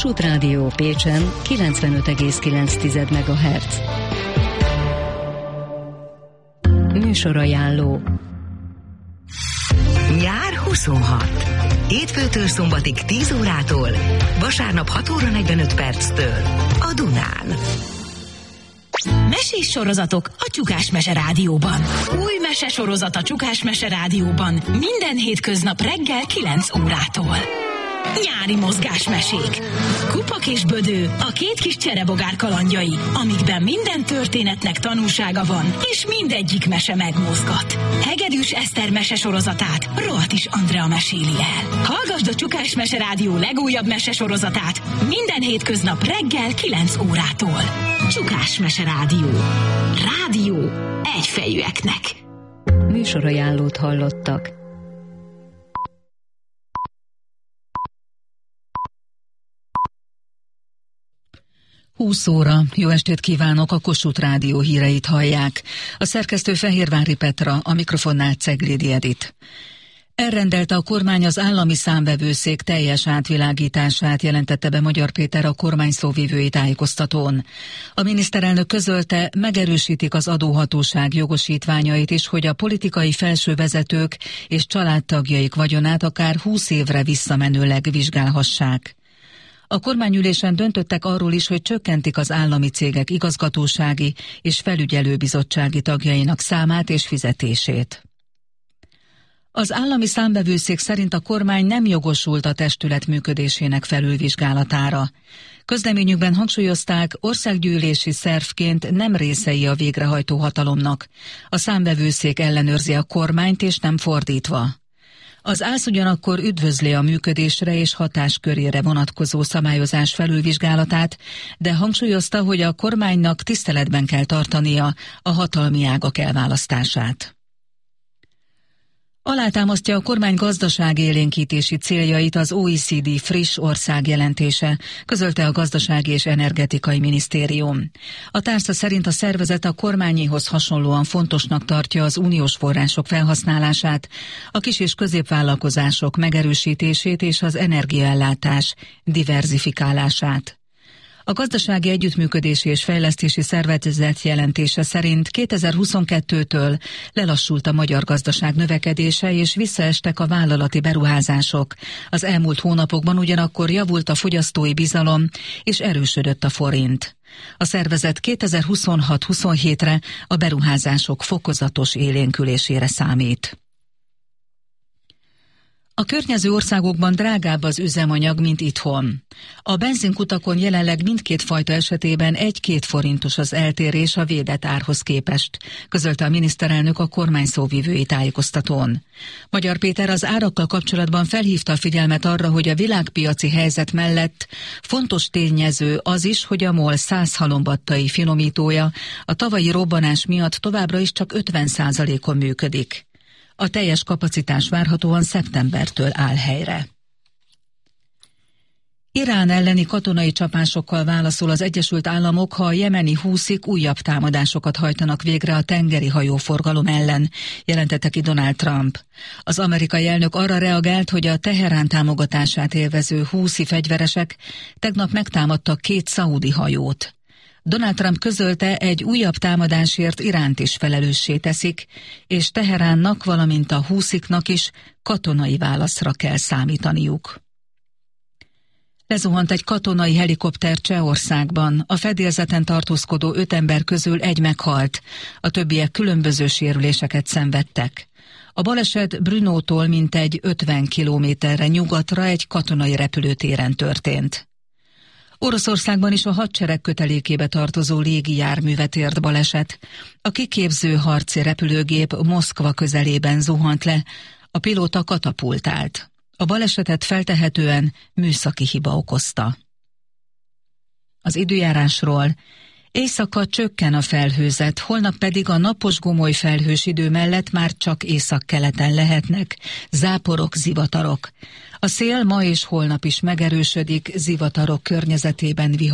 Kossuth Rádió Pécsen 95,9 MHz. Műsorajánló. Nyár 26. Hétfőtől szombatig 10 órától, vasárnap 6 óra 45 perctől a Dunán. Mesés sorozatok a Csukás Mese Rádióban. Új mesesorozat a Csukás Mese Rádióban minden hétköznap reggel 9 órától. Nyári mozgásmesék. Kupak és Bödő, a két kis cserebogár kalandjai, amikben minden történetnek tanúsága van, és mindegyik mese megmozgat. Hegedűs Eszter mesesorozatát Rohatis Andrea meséli el. Hallgasd a Csukás Mese Rádió legújabb mesesorozatát minden hétköznap reggel 9 órától. Csukás Mese Rádió. Rádió egyfejűeknek. Műsorajánlót hallottak. Húsz óra. Jó estét kívánok, a Kossuth Rádió híreit hallják. A szerkesztő Fehérvári Petra, a mikrofonnál Ceglédi Edit. Elrendelte a kormány az állami számvevőszék teljes átvilágítását, jelentette be Magyar Péter a kormány szóvivői tájékoztatón. A miniszterelnök közölte, megerősítik az adóhatóság jogosítványait is, hogy a politikai felső vezetők és családtagjaik vagyonát akár 20 évre visszamenőleg vizsgálhassák. A kormányülésen döntöttek arról is, hogy csökkentik az állami cégek igazgatósági és felügyelőbizottsági tagjainak számát és fizetését. Az állami számvevőszék szerint a kormány nem jogosult a testület működésének felülvizsgálatára. Közleményükben hangsúlyozták, országgyűlési szervként nem részei a végrehajtó hatalomnak. A számvevőszék ellenőrzi a kormányt, és nem fordítva. Az ÁSZ ugyanakkor üdvözli a működésre és hatáskörére vonatkozó szabályozás felülvizsgálatát, de hangsúlyozta, hogy a kormánynak tiszteletben kell tartania a hatalmi ágak elválasztását. Alátámasztja a kormány gazdaságélénkítési céljait az OECD friss országjelentése, közölte a Gazdasági és Energetikai Minisztérium. A tárca szerint a szervezet a kormányihoz hasonlóan fontosnak tartja az uniós források felhasználását, a kis- és középvállalkozások megerősítését és az energiaellátás diverzifikálását. A Gazdasági Együttműködési és Fejlesztési Szervezet jelentése szerint 2022-től lelassult a magyar gazdaság növekedése és visszaestek a vállalati beruházások. Az elmúlt hónapokban ugyanakkor javult a fogyasztói bizalom és erősödött a forint. A szervezet 2026-27-re a beruházások fokozatos élénkülésére számít. A környező országokban drágább az üzemanyag, mint itthon. A benzinkutakon jelenleg mindkét fajta esetében 1-2 forintos az eltérés a védett árhoz képest, közölte a miniszterelnök a kormány szóvivői tájékoztatón. Magyar Péter az árakkal kapcsolatban felhívta a figyelmet arra, hogy a világpiaci helyzet mellett fontos tényező az is, hogy a MOL 100 halombattai finomítója a tavalyi robbanás miatt továbbra is csak 50%-on működik. A teljes kapacitás várhatóan szeptembertől áll helyre. Irán elleni katonai csapásokkal válaszol az Egyesült Államok, ha a jemeni húszik újabb támadásokat hajtanak végre a tengeri hajóforgalom ellen, jelentette ki Donald Trump. Az amerikai elnök arra reagált, hogy a Teherán támogatását élvező húszi fegyveresek tegnap megtámadtak 2 szaudi hajót. Donald Trump közölte, egy újabb támadásért Iránt is felelőssé teszik, és Teheránnak, valamint a húsziknak is katonai válaszra kell számítaniuk. Lezuhant egy katonai helikopter Csehországban. A fedélzeten tartózkodó 5 ember közül 1 meghalt, a többiek különböző sérüléseket szenvedtek. A baleset Brnótól mintegy 50 kilométerre nyugatra egy katonai repülőtéren történt. Oroszországban is a hadsereg kötelékébe tartozó légi járművet ért baleset. A kiképző harci repülőgép Moszkva közelében zuhant le, a pilóta katapultált. A balesetet feltehetően műszaki hiba okozta. Az időjárásról: éjszaka csökken a felhőzet, holnap pedig a napos gomoly felhős idő mellett már csak északkeleten lehetnek záporok, zivatarok. A szél ma és holnap is megerősödik, zivatarok környezetében vihar